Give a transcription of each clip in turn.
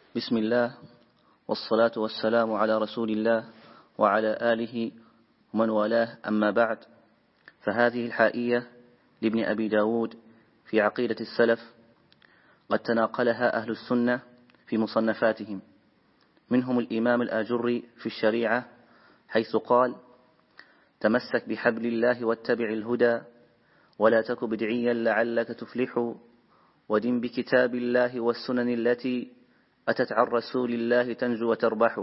بسم الله والصلاة والسلام على رسول الله وعلى آله ومن والاه، أما بعد، فهذه الحائية لابن أبي داود في عقيدة السلف قد تناقلها أهل السنة في مصنفاتهم، منهم الإمام الآجري في الشريعة حيث قال: تمسك بحبل الله واتبع الهدى ولا تك بدعيا لعلك تفلح، ودن بكتاب الله والسنن التي أتت عن رسول الله تنجو وتربح.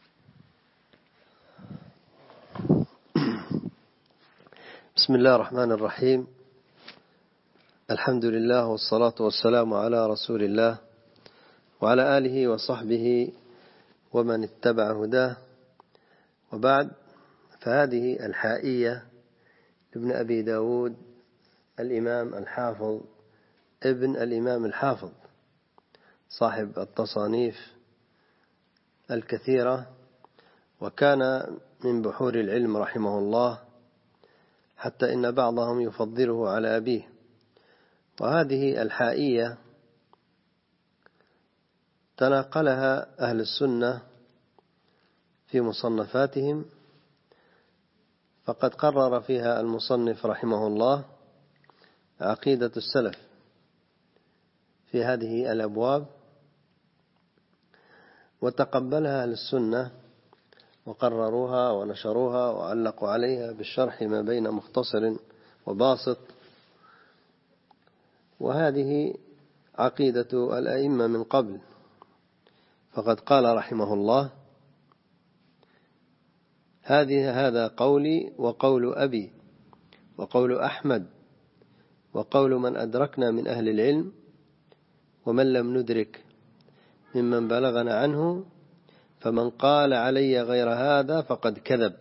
بسم الله الرحمن الرحيم. الحمد لله والصلاة والسلام على رسول الله وعلى آله وصحبه ومن اتبع هداه، وبعد، فهذه الحائية لابن أبي داود الإمام الحافظ ابن الإمام الحافظ صاحب التصانيف الكثيرة، وكان من بحور العلم رحمه الله، حتى إن بعضهم يفضله على أبيه. وهذه الحائية تناقلها أهل السنة في مصنفاتهم، فقد قرر فيها المصنف رحمه الله عقيدة السلف في هذه الأبواب، وتقبلها أهل السنة وقرروها ونشروها وعلقوا عليها بالشرح ما بين مختصر وباسط. وهذه عقيدة الأئمة من قبل، فقد قال رحمه الله: هذا قولي وقول أبي وقول أحمد وقول من أدركنا من أهل العلم، ومن لم ندرك ممن بلغنا عنه، فمن قال علي غير هذا فقد كذب.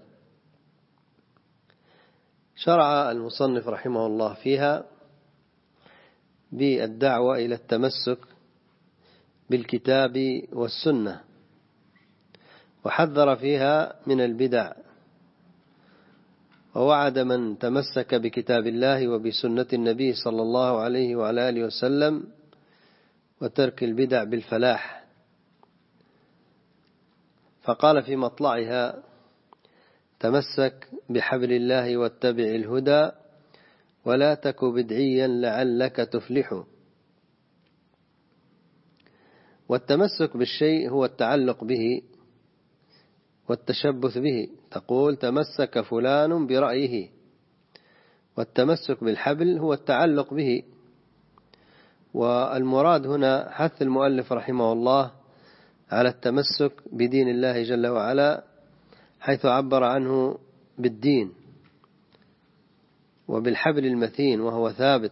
شرع المصنف رحمه الله فيها بالدعوة إلى التمسك بالكتاب والسنة، وحذر فيها من البدع، ووعد من تمسك بكتاب الله وبسنة النبي صلى الله عليه وعلى آله وسلم وترك البدع بالفلاح. فقال في مطلعها: تمسك بحبل الله واتبع الهدى ولا تك بدعيا لعلك تفلح. والتمسك بالشيء هو التعلق به والتشبث به، تقول تمسك فلان برأيه، والتمسك بالحبل هو التعلق به. والمراد هنا حث المؤلف رحمه الله على التمسك بدين الله جل وعلا، حيث عبر عنه بالدين وبالحبل المتين وهو ثابت،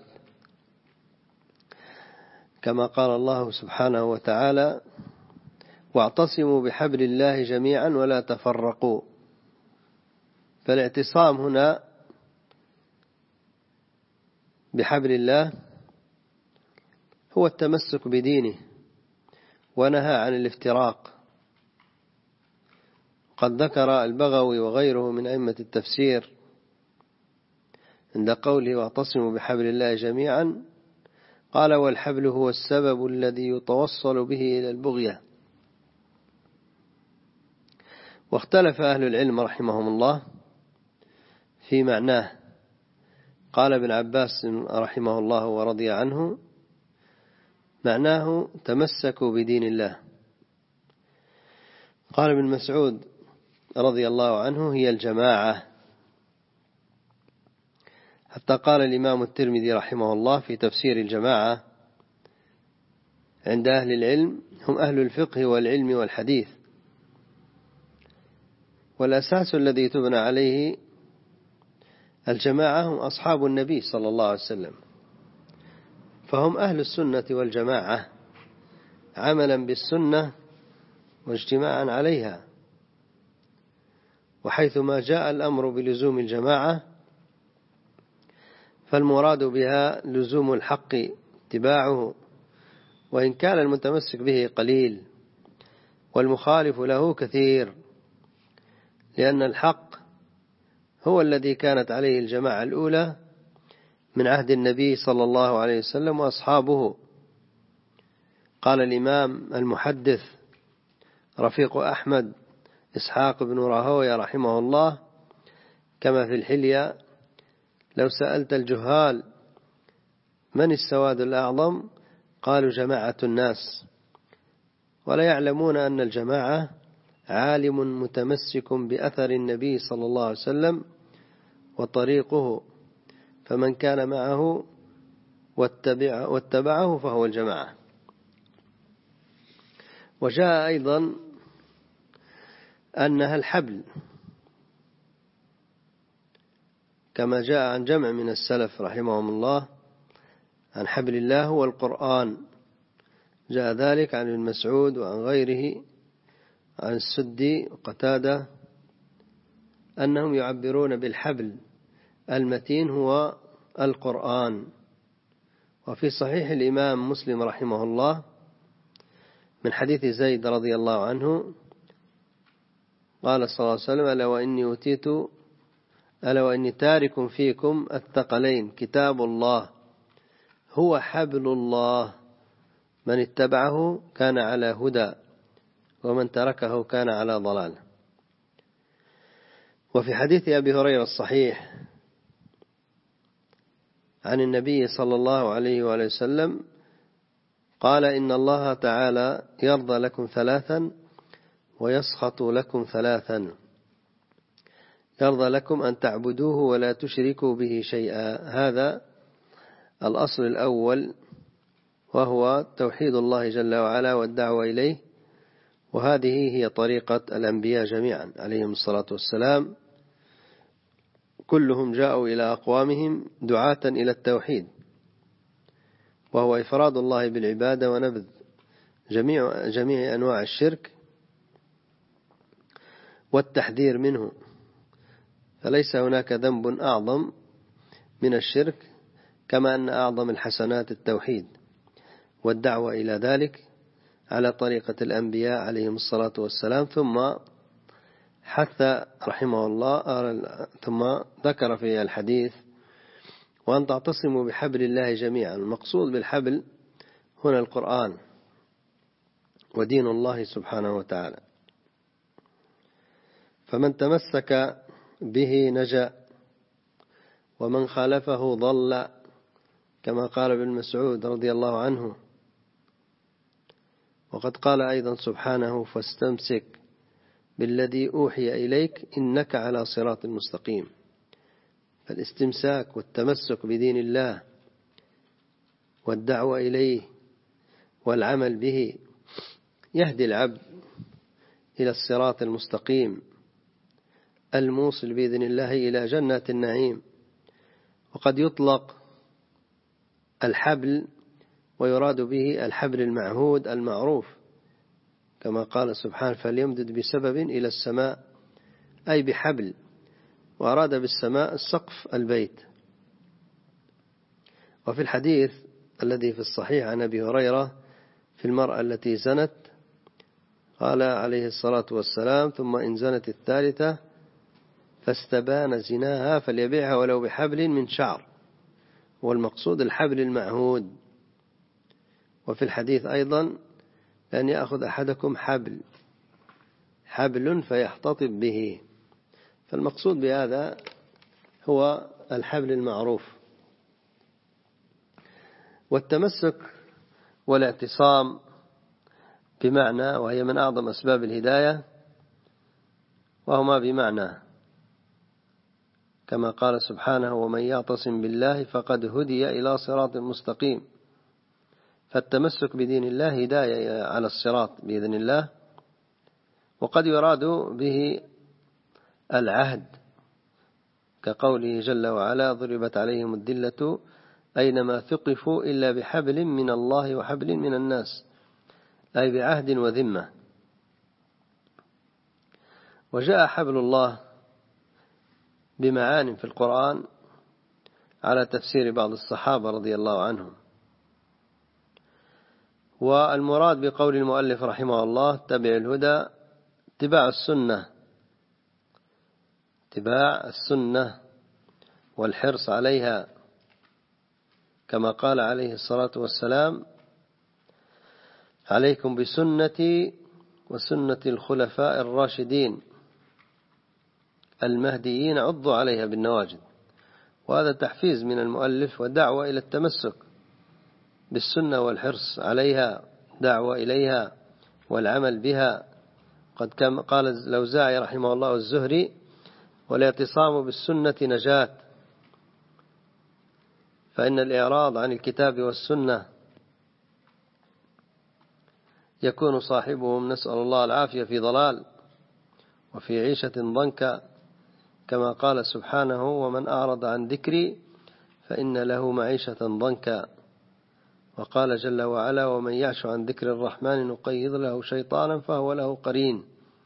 كما قال الله سبحانه وتعالى: واعتصموا بحبل الله جميعا ولا تفرقوا. فالاعتصام هنا بحبل الله هو التمسك بدينه، ونهى عن الافتراق. قد ذكر البغوي وغيره من أئمة التفسير عند قوله واعتصموا بحبل الله جميعا، قال: والحبل هو السبب الذي يتوصل به إلى البغية. واختلف أهل العلم رحمهم الله في معناه. قال ابن عباس رحمه الله ورضي عنه: معناه تمسكوا بدين الله. قال ابن مسعود رضي الله عنه: هي الجماعة. حتى قال الإمام الترمذي رحمه الله في تفسير الجماعة: عند أهل العلم هم أهل الفقه والعلم والحديث، والأساس الذي تبنى عليه الجماعة هم أصحاب النبي صلى الله عليه وسلم، فهم أهل السنة والجماعة عملا بالسنة واجتماعا عليها. وحيثما جاء الأمر بلزوم الجماعة فالمراد بها لزوم الحق اتباعه، وإن كان المتمسك به قليل والمخالف له كثير، لأن الحق هو الذي كانت عليه الجماعة الأولى من عهد النبي صلى الله عليه وسلم وأصحابه. قال الإمام المحدث رفيق أحمد إسحاق بن راهويه رحمه الله كما في الحلية: لو سألت الجهال من السواد الأعظم قالوا جماعة الناس، ولا يعلمون أن الجماعة عالم متمسك بأثر النبي صلى الله عليه وسلم وطريقه، فمن كان معه واتبعه فهو الجماعة. وجاء أيضا أنها الحبل، كما جاء عن جمع من السلف رحمهم الله عن حبل الله هو القرآن. جاء ذلك عن ابن مسعود وعن غيره عن السدي وقتادة أنهم يعبرون بالحبل المتين هو القرآن. وفي صحيح الإمام مسلم رحمه الله من حديث زيد رضي الله عنه قال صلى الله عليه وسلم: ألا وإني تارك فيكم الثقلين كتاب الله هو حبل الله، من اتبعه كان على هدى ومن تركه كان على ضلال. وفي حديث أبي هريرة الصحيح عن النبي صلى الله عليه وآله وسلم قال: إن الله تعالى يرضى لكم ثلاثا ويسخط لكم ثلاثا: يرضى لكم أن تعبدوه ولا تشركوا به شيئا. هذا الأصل الأول، وهو توحيد الله جل وعلا والدعوة إليه، وهذه هي طريقة الأنبياء جميعا عليهم الصلاة والسلام، كلهم جاءوا إلى أقوامهم دعاة إلى التوحيد، وهو إفراد الله بالعبادة ونبذ جميع أنواع الشرك والتحذير منه، فليس هناك ذنب أعظم من الشرك، كما أن أعظم الحسنات التوحيد والدعوة إلى ذلك على طريقة الأنبياء عليهم الصلاة والسلام. ثم حث رحمه الله ثم ذكر في الحديث: وأن تعتصموا بحبل الله جميعا. المقصود بالحبل هنا القرآن ودين الله سبحانه وتعالى، فمن تمسك به نجا ومن خالفه ضل، كما قال ابن مسعود رضي الله عنه. وقد قال أيضا سبحانه: فاستمسك بالذي أوحي إليك إنك على صراط مستقيم. فالاستمساك والتمسك بدين الله والدعوة إليه والعمل به يهدي العبد إلى الصراط المستقيم الموصل بإذن الله إلى جنات النعيم. وقد يطلق الحبل ويراد به الحبل المعهود المعروف، كما قال سبحانه: فليمدد بسبب إلى السماء، أي بحبل، وأراد بالسماء السقف البيت. وفي الحديث الذي في الصحيح عن أبي هريرة في المرأة التي زنت قال عليه الصلاة والسلام: ثم إن زنت الثالثة فاستبان زناها فليبيعها ولو بحبل من شعر، والمقصود الحبل المعهود. وفي الحديث أيضا: أن يأخذ أحدكم حبل فيحتطب به. فالمقصود بهذا هو الحبل المعروف. والتمسك والاعتصام بمعنى، وهي من أعظم أسباب الهداية، وهما بمعنى كما قال سبحانه: ومن يعتصم بالله فقد هدي إلى صراط مستقيم. فالتمسك بدين الله هداية على الصراط بإذن الله. وقد يراد به العهد، كقوله جل وعلا: ضربت عليهم الذلة أينما ثقفوا إلا بحبل من الله وحبل من الناس، أي بعهد وذمة. وجاء حبل الله بمعان في القرآن على تفسير بعض الصحابة رضي الله عنهم. والمراد بقول المؤلف رحمه الله: اتبع الهدى، اتباع السنة والحرص عليها، كما قال عليه الصلاة والسلام: عليكم بسنتي وسنة الخلفاء الراشدين المهديين عضوا عليها بالنواجذ. وهذا تحفيز من المؤلف ودعوة إلى التمسك بالسنة والحرص عليها، دعوة إليها والعمل بها. قد قال الأوزاعي رحمه الله الزهري: والاعتصام بالسنة نجاة، فإن الإعراض عن الكتاب والسنة يكون صاحبهم، نسأل الله العافية، في ضلال وفي عيشة ضنكا، كما قال سبحانه: ومن أعرض عن ذكري فإن له معيشة ضنكا. وقال جل وعلا: ومن يعش عن ذكر الرحمن نقيض له شيطانا فهو له قرين.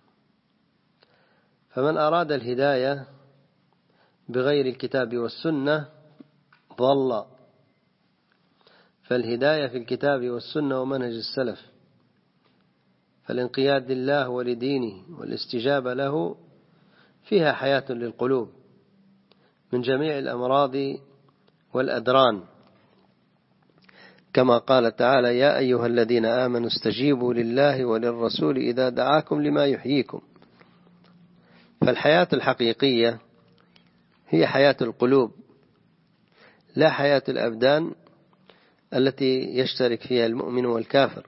فمن أراد الهداية بغير الكتاب والسنة ضل، فالهداية في الكتاب والسنة ومنهج السلف، فالانقياد لله ولدينه والاستجابة له فيها حياة للقلوب من جميع الأمراض والأدران، كما قال تعالى: يا أيها الذين آمنوا استجيبوا لله وللرسول إذا دعاكم لما يحييكم. فالحياة الحقيقية هي حياة القلوب، لا حياة الأبدان التي يشترك فيها المؤمن والكافر.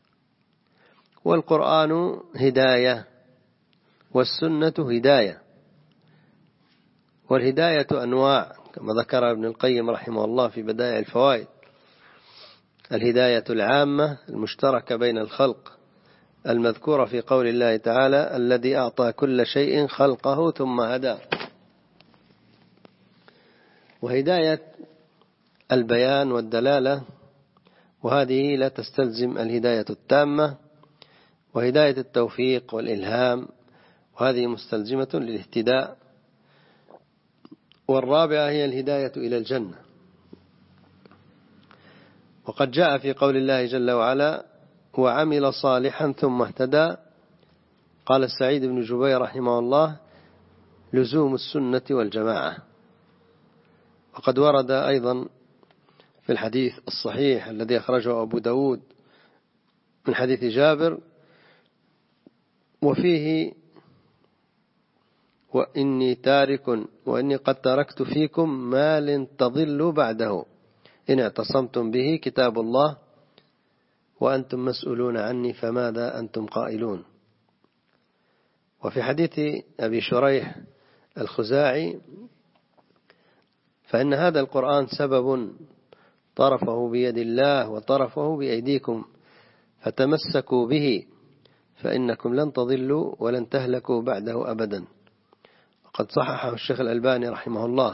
والقرآن هداية والسنة هداية، والهداية أنواع كما ذكر ابن القيم رحمه الله في بدائع الفوائد: الهداية العامة المشتركة بين الخلق المذكورة في قول الله تعالى: الذي أعطى كل شيء خلقه ثم هدى. وهداية البيان والدلالة، وهذه لا تستلزم الهداية التامة، وهداية التوفيق والإلهام، وهذه مستلزمة للاهتداء. والرابعة هي الهداية إلى الجنة. وقد جاء في قول الله جل وعلا: وعمل صالحا ثم اهتدى. قال السعيد بن جبير رحمه الله: لزوم السنة والجماعة. وقد ورد أيضا في الحديث الصحيح الذي أخرجه أبو داود من حديث جابر، وفيه: وإني قد تركت فيكم ما لن تضلوا بعده إن اعتصمتم به كتاب الله وأنتم مسؤولون عني فماذا أنتم قائلون. وفي حديث أبي شريح الخزاعي: فإن هذا القرآن سبب طرفه بيد الله وطرفه بأيديكم فتمسكوا به فإنكم لن تضلوا ولن تهلكوا بعده أبدا. وقد صححه الشيخ الألباني رحمه الله.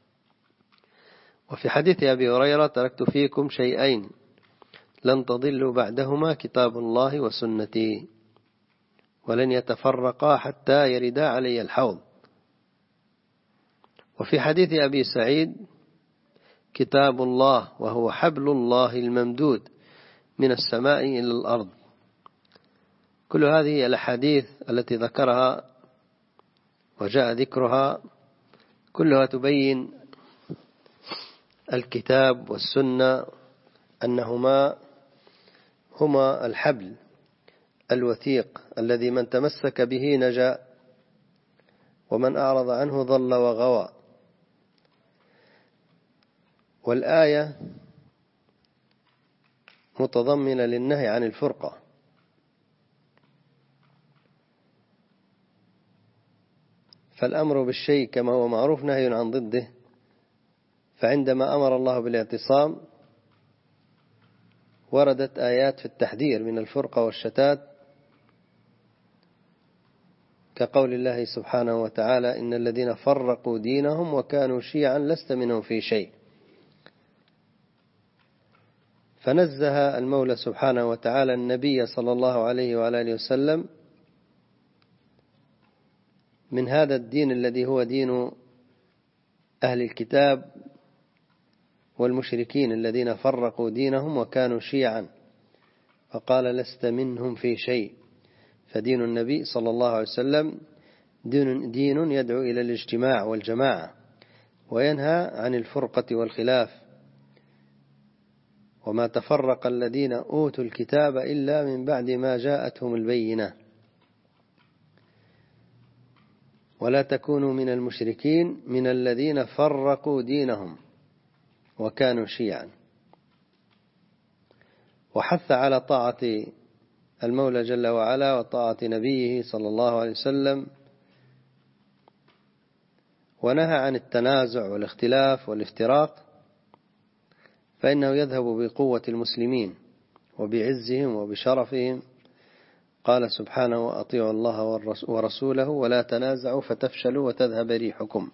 وفي حديث أبي هريرة: تركت فيكم شيئين لن تضلوا بعدهما كتاب الله وسنتي ولن يتفرقا حتى يردا علي الحوض. وفي حديث أبي سعيد: كتاب الله وهو حبل الله الممدود من السماء إلى الأرض. كل هذه الأحاديث التي ذكرها وجاء ذكرها كلها تبين الكتاب والسنة أنهما هما الحبل الوثيق الذي من تمسك به نجا ومن أعرض عنه ضل وغوى. والآية متضمنة للنهي عن الفرقة، فالأمر بالشيء كما هو معروف نهي عن ضده. فعندما أمر الله بالاعتصام وردت آيات في التحذير من الفرقة والشتات، كقول الله سبحانه وتعالى: إن الذين فرقوا دينهم وكانوا شيعا لست منهم في شيء. فنزه المولى سبحانه وتعالى النبي صلى الله عليه وعلى آله وسلم من هذا الدين الذي هو دين أهل الكتاب والمشركين الذين فرقوا دينهم وكانوا شيعا، فقال: لست منهم في شيء. فدين النبي صلى الله عليه وسلم دين يدعو إلى الاجتماع والجماعة وينهى عن الفرقة والخلاف. وما تفرق الذين أوتوا الكتاب إلا من بعد ما جاءتهم البينة. ولا تكونوا من المشركين من الذين فرقوا دينهم وكانوا شيعا. وحث على طاعة المولى جل وعلا وطاعة نبيه صلى الله عليه وسلم، ونهى عن التنازع والاختلاف والافتراق، فإنه يذهب بقوة المسلمين وبعزهم وبشرفهم. قال سبحانه: وأطيعوا الله ورسوله ولا تنازعوا فتفشلوا وتذهب ريحكم.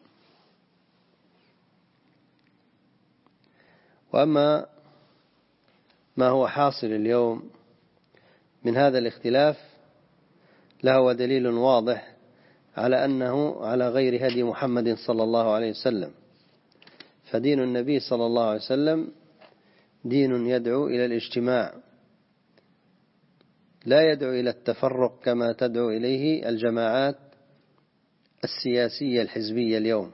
وأما ما هو حاصل اليوم من هذا الاختلاف له دليل واضح على أنه على غير هدي محمد صلى الله عليه وسلم. فدين النبي صلى الله عليه وسلم دين يدعو إلى الاجتماع، لا يدعو إلى التفرق كما تدعو إليه الجماعات السياسية الحزبية اليوم.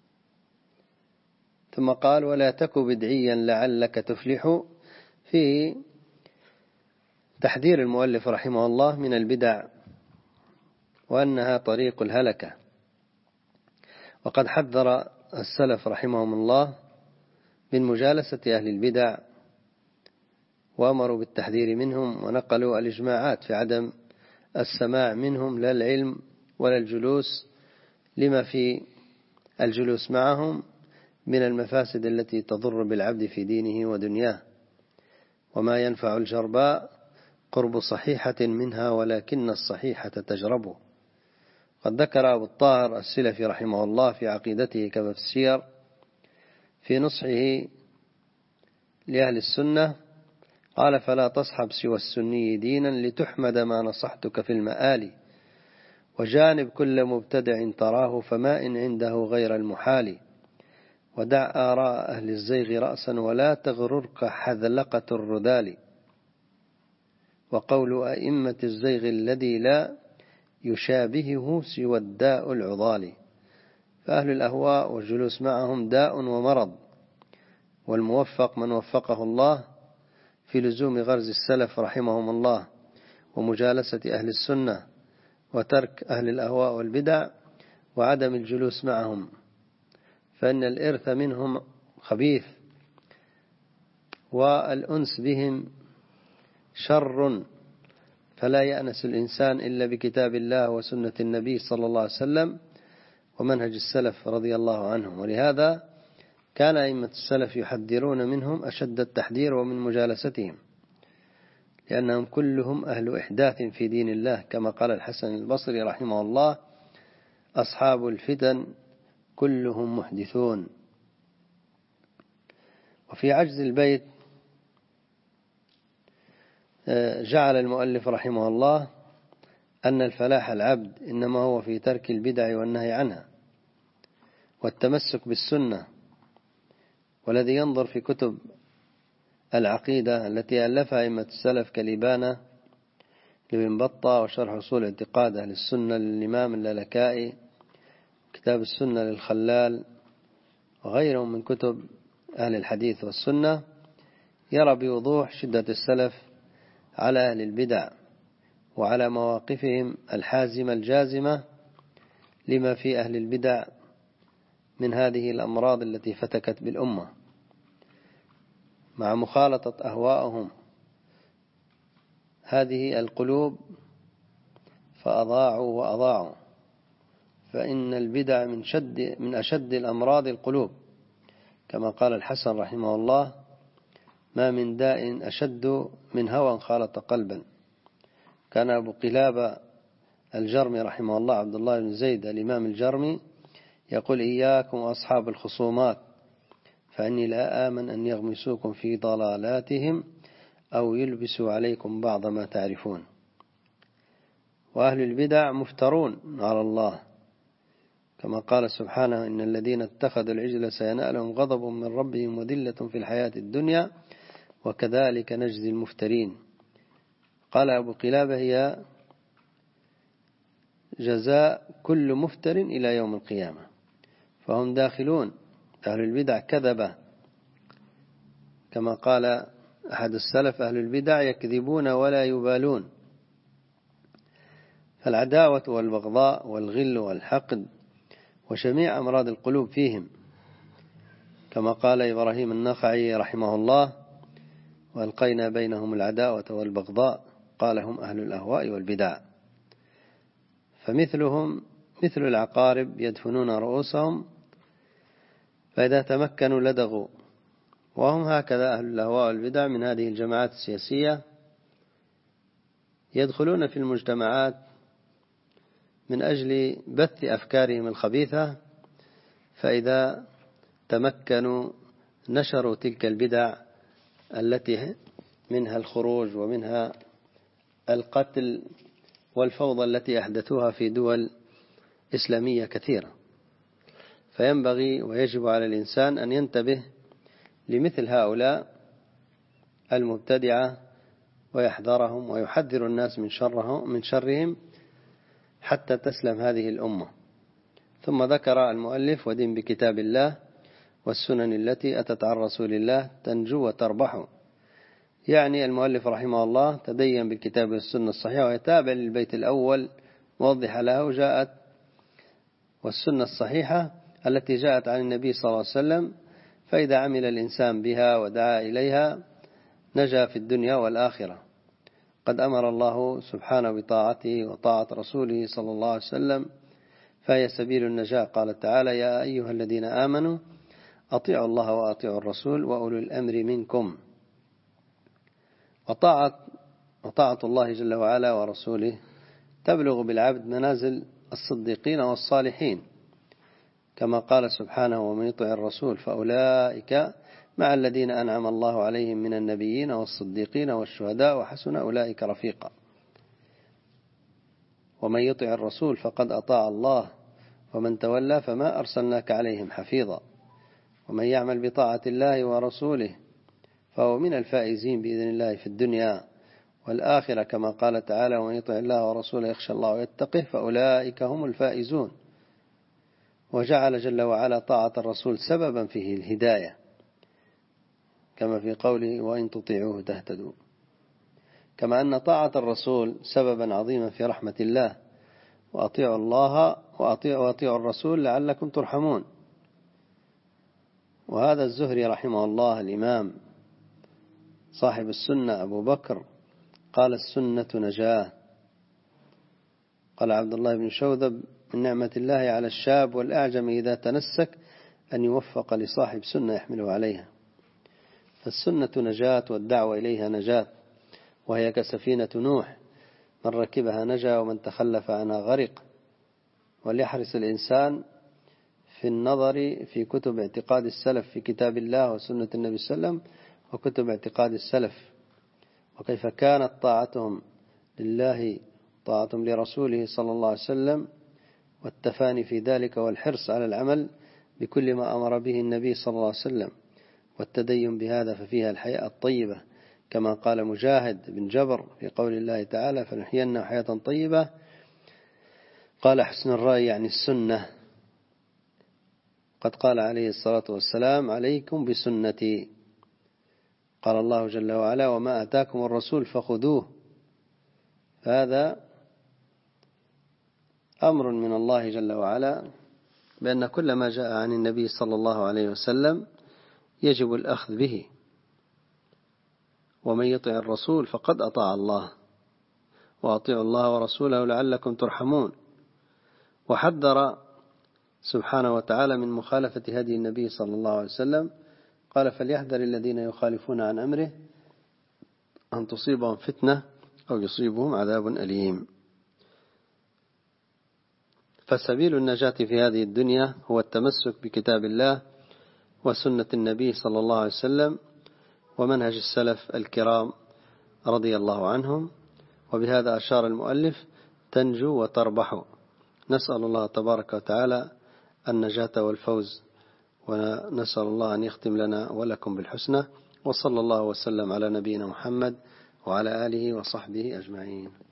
ثم قال: ولا تك بدعيا لعلك تفلح، فيه تحذير المؤلف رحمه الله من البدع وأنها طريق الهلكة. وقد حذر السلف رحمهم الله من مجالسة أهل البدع، وأمروا بالتحذير منهم، ونقلوا الإجماعات في عدم السماع منهم لا العلم ولا الجلوس، لما في الجلوس معهم من المفاسد التي تضر بالعبد في دينه ودنياه. وما ينفع الجرباء قرب صحيحة منها ولكن الصحيحة تجربه. قد ذكر أبو الطاهر السلفي رحمه الله في عقيدته كما في السير في نصحه لأهل السنة، قال: فلا تصحب سوى السني دينا لتحمد ما نصحتك في المآل، وجانب كل مبتدع تراه فما إن عنده غير المحال، ودع آراء أهل الزيغ رأسا ولا تغررك حذلقة الردال، وقول أئمة الزيغ الذي لا يشابهه سوى الداء العضال. فأهل الأهواء والجلوس معهم داء ومرض، والموفق من وفقه الله في لزوم غرز السلف رحمهم الله ومجالسة أهل السنة وترك أهل الأهواء والبدع وعدم الجلوس معهم، فإن الإرث منهم خبيث، والأنس بهم شر. فلا يأنس الإنسان إلا بكتاب الله وسنة النبي صلى الله عليه وسلم ومنهج السلف رضي الله عنهم. ولهذا كان أئمة السلف يحذرون منهم أشد التحذير ومن مجالستهم، لأنهم كلهم أهل إحداث في دين الله، كما قال الحسن البصري رحمه الله: أصحاب الفتن كلهم محدثون. وفي عجز البيت جعل المؤلف رحمه الله أن الفلاح العبد إنما هو في ترك البدع والنهي عنها والتمسك بالسنة. والذي ينظر في كتب العقيدة التي ألفها أئمة السلف كالإبانة لابن بطة، وشرح أصول اعتقاد أهل السنة للإمام اللالكائي، كتاب السنة للخلال، وغيرهم من كتب أهل الحديث والسنة، يرى بوضوح شدة السلف على أهل البدع وعلى مواقفهم الحازمة الجازمة لما في أهل البدع من هذه الأمراض التي فتكت بالأمة، مع مخالطة أهواءهم هذه القلوب فأضاعوا وأضاعوا. فإن البدع من أشد الأمراض القلوب، كما قال الحسن رحمه الله: ما من داء أشد من هوى خالط قلبا. كان أبو قلابة الجرمي رحمه الله عبد الله بن زيد الإمام الجرمي يقول: إياكم أصحاب الخصومات فإني لا آمن أن يغمسوكم في ضلالاتهم أو يلبسوا عليكم بعض ما تعرفون. وأهل البدع مفترون على الله، كما قال سبحانه: إن الذين اتخذوا العجل سينالهم غضب من ربهم وذلة في الحياة الدنيا وكذلك نجزي المفترين. قال أبو قلابة: هي جزاء كل مفتر إلى يوم القيامة. فهم داخلون، أهل البدع كذبة، كما قال أحد السلف: أهل البدع يكذبون ولا يبالون. فالعداوة والبغضاء والغل والحقد وجميع أمراض القلوب فيهم، كما قال إبراهيم النخعي رحمه الله: وألقينا بينهم العداوة والبغضاء قال هم أهل الأهواء والبدع. فمثلهم مثل العقارب يدفنون رؤوسهم، فإذا تمكنوا لدغوا. وهم هكذا أهل الأهواء والبدع من هذه الجماعات السياسية، يدخلون في المجتمعات من أجل بث أفكارهم الخبيثة، فإذا تمكنوا نشروا تلك البدع التي منها الخروج ومنها القتل والفوضى التي أحدثوها في دول إسلامية كثيرة. فينبغي ويجب على الإنسان أن ينتبه لمثل هؤلاء المبتدعة ويحذرهم ويحذر الناس من شرهم حتى تسلم هذه الأمة. ثم ذكر المؤلف: ودين بكتاب الله والسنن التي أتت عن رسول الله تنجو وتربح. يعني المؤلف رحمه الله تدين بالكتاب والسنة الصحيحة، ويتابع للبيت الأول موضح له جاءت والسنة الصحيحة التي جاءت عن النبي صلى الله عليه وسلم، فإذا عمل الإنسان بها ودعا إليها نجا في الدنيا والآخرة. قد أمر الله سبحانه بطاعته وطاعة رسوله صلى الله عليه وسلم، فهي سبيل النجاة. قال تعالى: يا أيها الذين آمنوا أطيعوا الله وأطيعوا الرسول وأولو الأمر منكم. وطاعة الله جل وعلا ورسوله تبلغ بالعبد منازل الصديقين والصالحين، كما قال سبحانه: ومن يطع الرسول فأولئك مع الذين أنعم الله عليهم من النبيين والصديقين والشهداء وحسن أولئك رفيقا. ومن يطع الرسول فقد أطاع الله ومن تولى فما أرسلناك عليهم حفيظا. ومن يعمل بطاعة الله ورسوله فهو من الفائزين بإذن الله في الدنيا والآخرة، كما قال تعالى: ومن يطع الله ورسوله يخشى الله ويتقه فأولئك هم الفائزون. وجعل جل وعلا طاعة الرسول سببا فيه الهداية، كما في قوله: وإن تطيعوه تهتدوا. كما أن طاعة الرسول سببا عظيما في رحمة الله. وأطيعوا الله وأطيعوا الرسول لعلكم ترحمون. وهذا الزهري رحمه الله الإمام صاحب السنة أبو بكر قال: السنة نجاة. قال عبد الله بن شوذب: من نعمة الله على الشاب والأعجم إذا تنسك أن يوفق لصاحب سنة يحمله عليها. فالسنة نجاة والدعوة إليها نجاة، وهي كسفينة نوح، من ركبها نجا ومن تخلف عنها غرق. وليحرص الإنسان في النظر في كتب اعتقاد السلف في كتاب الله وسنة النبي صلى الله عليه وسلم وكتب اعتقاد السلف، وكيف كانت طاعتهم لله طاعتهم لرسوله صلى الله عليه وسلم، والتفاني في ذلك والحرص على العمل بكل ما أمر به النبي صلى الله عليه وسلم، والتدين بهذا ففيها الحياة الطيبة، كما قال مجاهد بن جبر في قول الله تعالى: فنحيينا حياة طيبة. قال حسن الرأي يعني السنة. قد قال عليه الصلاة والسلام: عليكم بسنتي. قال الله جل وعلا: وما آتاكم الرسول فخذوه. فهذا أمر من الله جل وعلا بأن كل ما جاء عن النبي صلى الله عليه وسلم يجب الأخذ به. ومن يطع الرسول فقد أطاع الله وأطيعوا الله ورسوله لعلكم ترحمون. وحذر سبحانه وتعالى من مخالفة هدي النبي صلى الله عليه وسلم، قال: فليحذر الذين يخالفون عن أمره أن تصيبهم فتنة أو يصيبهم عذاب أليم. فسبيل النجاة في هذه الدنيا هو التمسك بكتاب الله وسنة النبي صلى الله عليه وسلم ومنهج السلف الكرام رضي الله عنهم. وبهذا أشار المؤلف: تنجو وتربح. نسأل الله تبارك وتعالى النجاة والفوز، ونسأل الله أن يختم لنا ولكم بالحسنى. وصلى الله وسلم على نبينا محمد وعلى آله وصحبه أجمعين.